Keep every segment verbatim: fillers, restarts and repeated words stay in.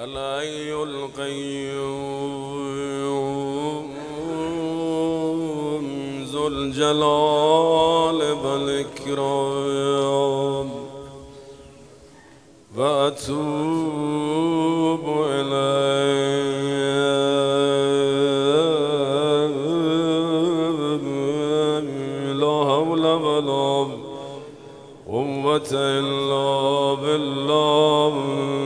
الحي القيوم ذو الجلال والإكرام وأتوب إليه لا حول ولا قوة إلا بالله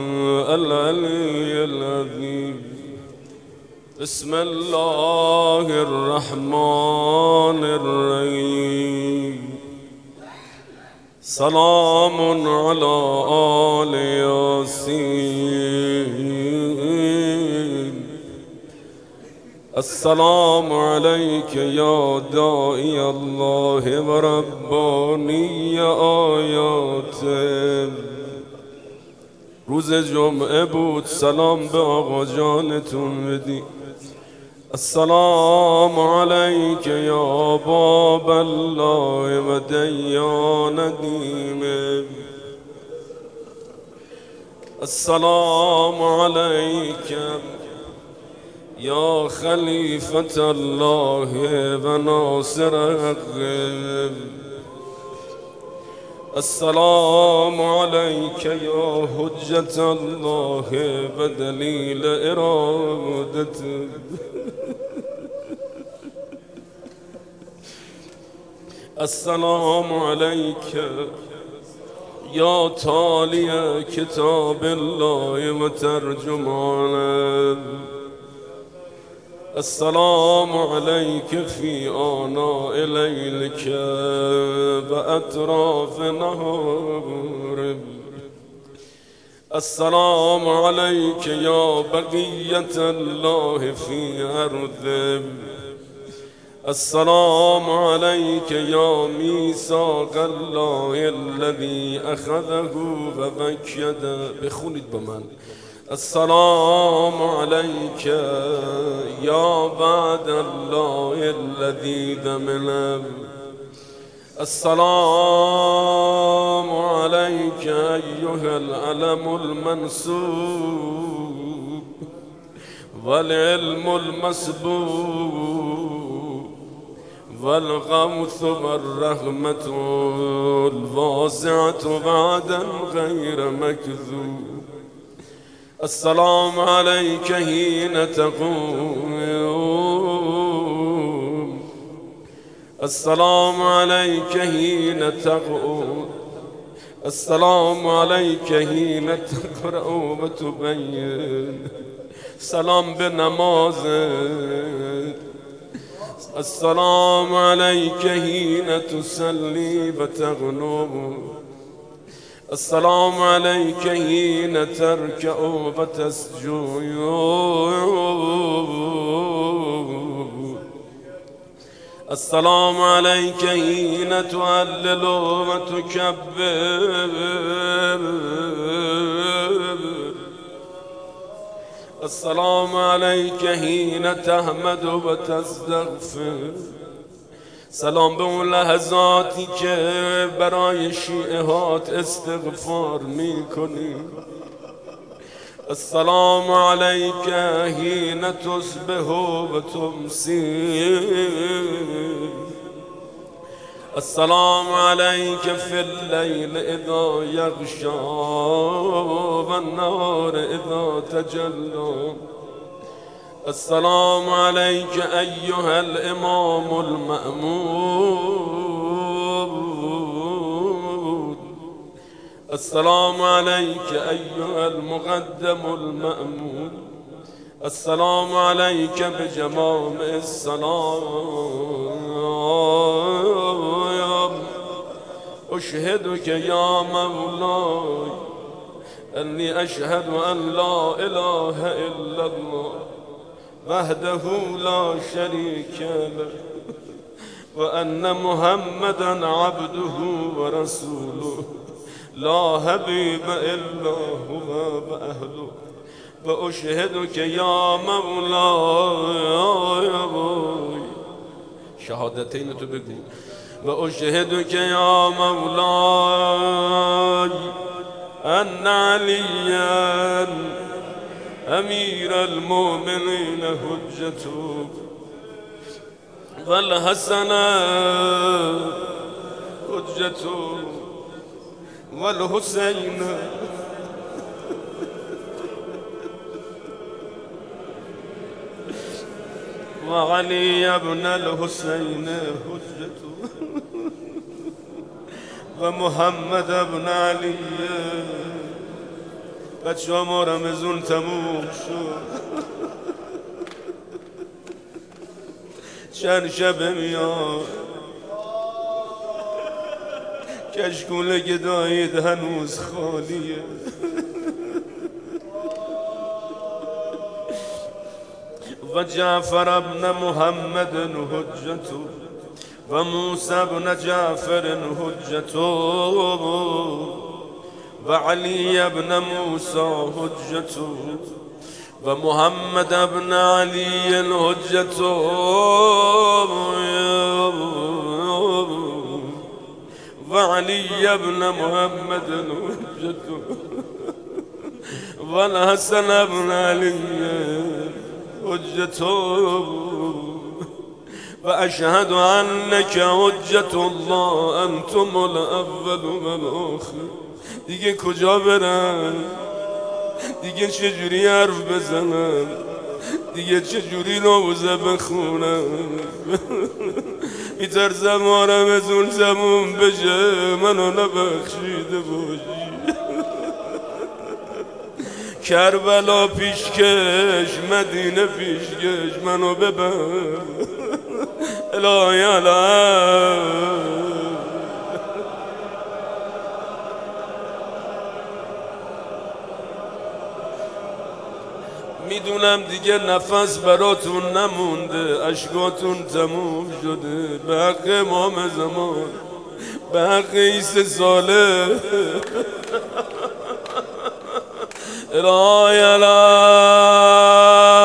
العلي العظيم. بسم الله الرحمن الرحيم. سلام على آل ياسين. السلام عليك يا داعي الله ورباني آياته. روز جمعه بود، سلام به آقا جانتون بدی. السلام عليك يا باب الله وديان دينه. السلام عليك يا خليفة الله وناصر حقه. السلام عليك يا حجة الله ودليل إرادته. السلام عليك يا تالي كتاب الله وترجمانه. السلام عليك في آناء ليلك وأطراف نهارك. السلام عليك يا بقية الله في أرضه. السلام عليك يا ميثاق الله الذي أخذه ووكده. بخونید با من. السلام عليك يا بعد الله الذي ضمنه. السلام عليك أيها العلم المنسوب والعلم المسبوب والغوث والرحمة الواسعة بعدا غير مكذوب. السلام عليك حين تقوم. السلام عليك حين تقوم. السلام عليك حين تقرأ وتبين. سلام بنمازك. السلام عليك حين تسلي وتغنم. السلام عليك حين تركع وتسجد. السلام عليك حين تهلل وتكبر. السلام عليك حين تحمد وتستغفر. سلام به اون لحظاتی که برای شیعهات استغفار میکنی. السلام عليك حين تصبح وتمسي. السلام عليك في الليل إذا يغشى والنهار إذا تجلى. السلام عليك أيها الإمام المأمون. السلام عليك أيها المقدم المأمون. السلام عليك بجمام السلام. أشهدك يا مولاي أني أشهد أن لا إله إلا الله وحده لا شريك له وأن محمدا عبده ورسوله لا حبيب إلا هو وأهله. وأشهدك يا مولاي شهادتين تو بگو. وأشهدك يا مولاي أن عليا امیر المؤمنین حجتو والحسن حجتو والحسین وعلي ابن الحسين حجته ومحمد ابن علي. بچه ها ما رمضان تموم شد، چند شب میاد کشکول گدایید هنوز خالیه. و جعفر ابن محمد حجتو و موسی ابن جعفر حجتو و علی ابن موسی حجتو و محمد ابن علی حجتو و علی ابن محمد حجتو و الحسن ابن علی حجتو و اشهد انک حجت الله انتم الاول و الاخر. دیگه کجا برن؟ دیگه چجوری حرف بزنن؟ دیگه چجوری نوزه بخونن؟ میترسم آرمزون زمون بشه منو نبخشیده باشی. کربلا پیشکش مدینه پیشکش منو ببر الهی الهی. میدونم دیگه نفس براتون نمونده، اشکاتون تموم شده. به حق امام زمان، به حق عیسی ساله الهی الهی.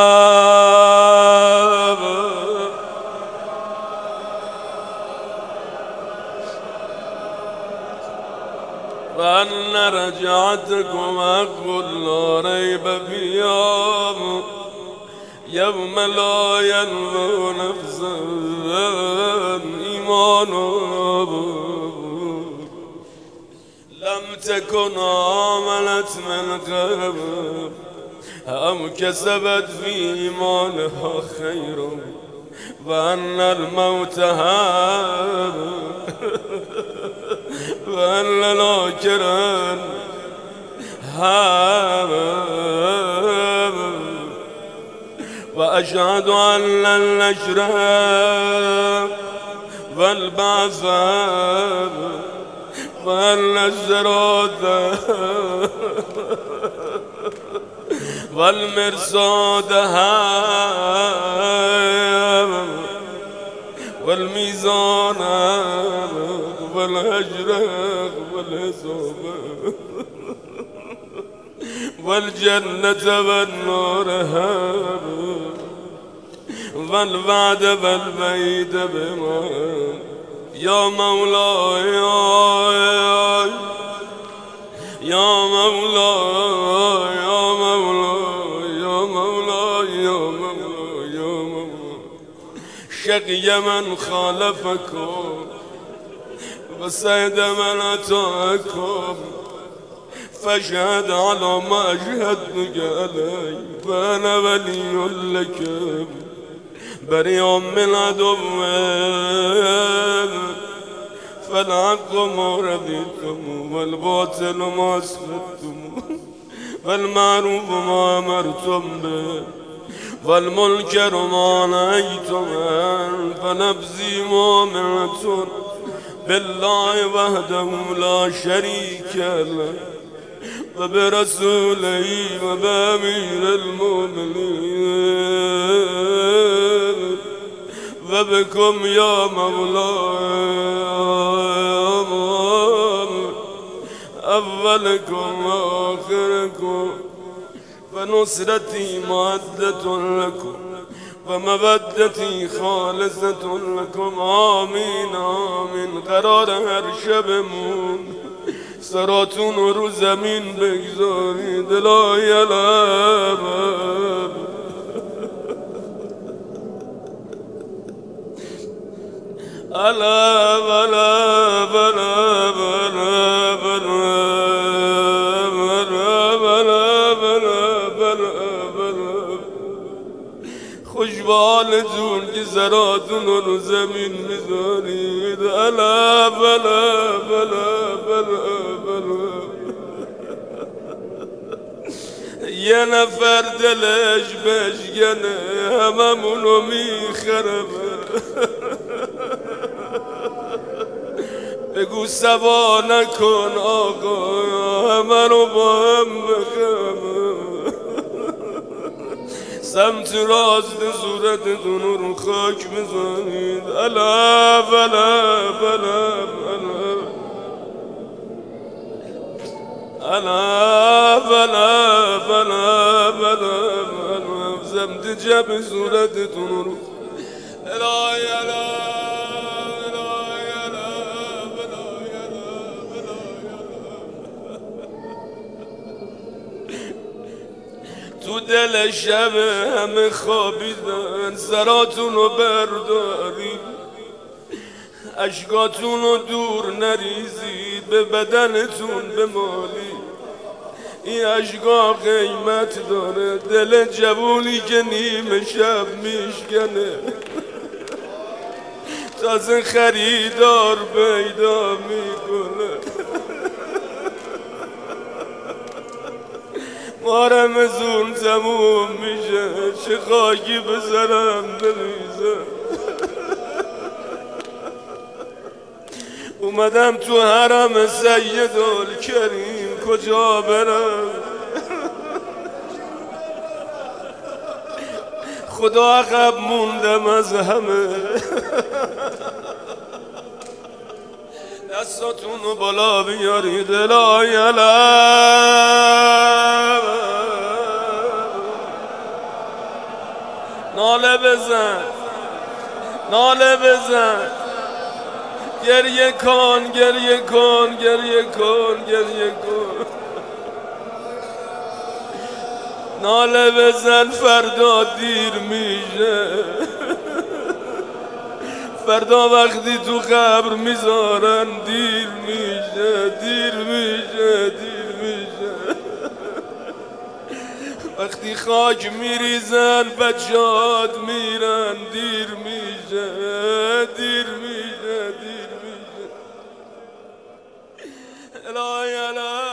و ان رجعتكم حق لا ريب فيها يوم لا ينفع نفسا إيمانها لم تكن آمنت من قبل أو كسبت في إيمانها خيرا وأن الموت هاب وأن الآخرة هاب. وأشهد أن النشر والبعث وأن الزراد والمرصاد والميزان والأجر والحساب والجنة والنار والوعد والوعيد بما يا مولاي يا مولاي يا مولاي يا مولاي يا مولاي يا مولاي. شقي من خالفكم وسعد من أتاكم فاشهد على ما أشهدتك علي فأنا ولي لك بريء من عدو فالحق ما رضيتم والباطل ما أسخطتم والمعروف ما أمرتم به والمنكر ما نهيتم عنه فنفسي مؤمنة بالله وحده لا شريك له وبرسوله وبأمير المؤمنين وبكم يا مولاي أولكم وآخركم فنصرتي معدة لكم ومودتي خالصة لكم. آمين آمين. قرار هر شبمون سراتون رو زمین بگذارید الهی علم علم علم علم خوش به حالتون که سراتون رو زمین میذارید علم علم علم علم یه نفر دلش بشکنه هممونو میخربه بگو سبا نکن آقا همه رو با هم بخمه سمت راست صورتتون رو خاک بزنید علم علم علم علم علم علم علم سمت جب صورتتون رو الهی علم تو دل شب همه خوابیدن سراتون رو بردارید اشکاتون رو دور نریزید به بدنتون بمالید این اشکا قیمت داره دل جوونی که نیمه شب میشکنه تازه خریدار پیدا میکنه مارم زون تموم میشه چه خاکی بزرم بریزه اومدم تو حرم سیدالکریم کجا برم خدا عقب موندم از همه دستاتون رو بالا بیارید الهی علم ناله بزن ناله بزن گریه کن گریه کن گریه کن گریه کن ناله بزن فردا دیر میشه فردا وقتی تو قبر میذارن دیر میشه دیر میشه دیر میشه وقتی خاک میریزن بچهات میرن دیر میشه دیر میشه دیر میشه الهی